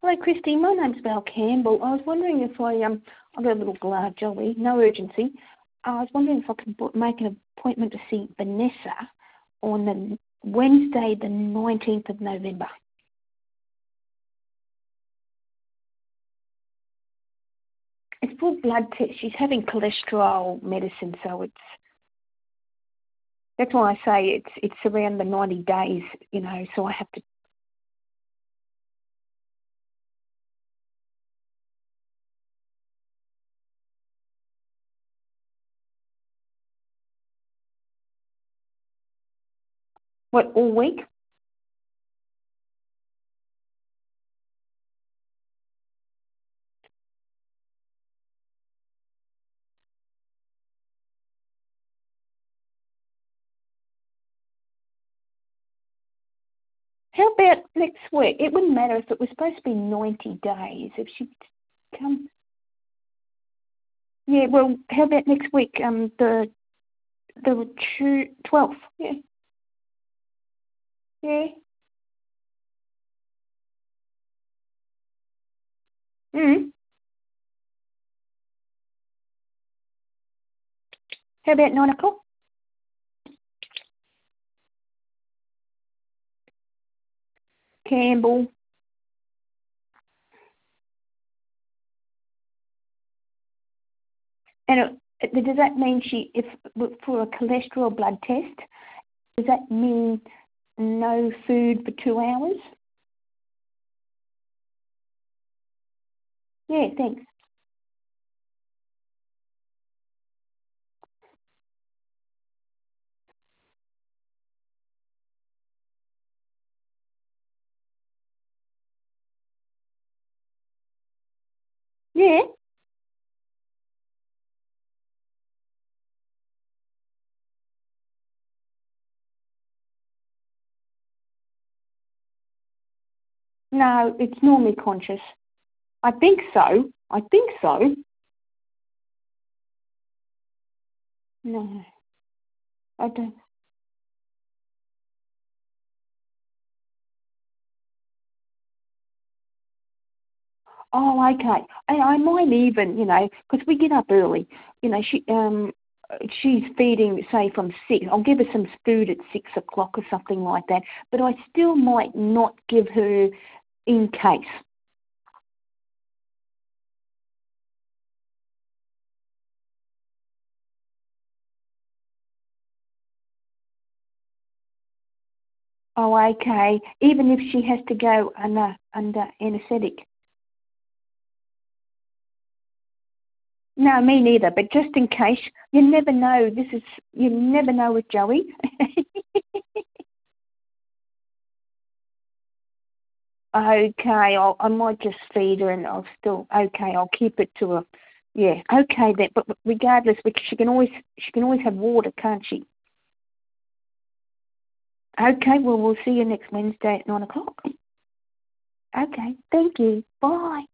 Hello, Christy. My name's Val Campbell. I was wondering if I've got a little jolly, no urgency. I was wondering if I could make an appointment to see Vanessa on the Wednesday, the 19th of November. It's for blood test. She's having cholesterol medicine, so that's why I say it's around the 90 days, so I have to. What, all week? How about next week? It wouldn't matter if it was supposed to be 90 days. If she come. Yeah, well, how about next week? The 12th. Yeah. Yeah. Mm. How about 9 o'clock? Campbell. And does that mean if for a cholesterol blood test, does that mean no food for 2 hours? Yeah, thanks. Yeah. No, it's normally conscious. I think so. No, I don't. Oh, okay. I might even, because we get up early. She's feeding, say, from 6. I'll give her some food at 6 o'clock or something like that. But I still might not give her in case. Oh, okay. Even if she has to go under anaesthetic. No, me neither. But just in case, you never know. You never know with Joey. Okay, I might just feed her, and I'll keep it to her. Yeah, okay then. But regardless, because she can always have water, can't she? Okay, well we'll see you next Wednesday at 9 o'clock. Okay, thank you. Bye.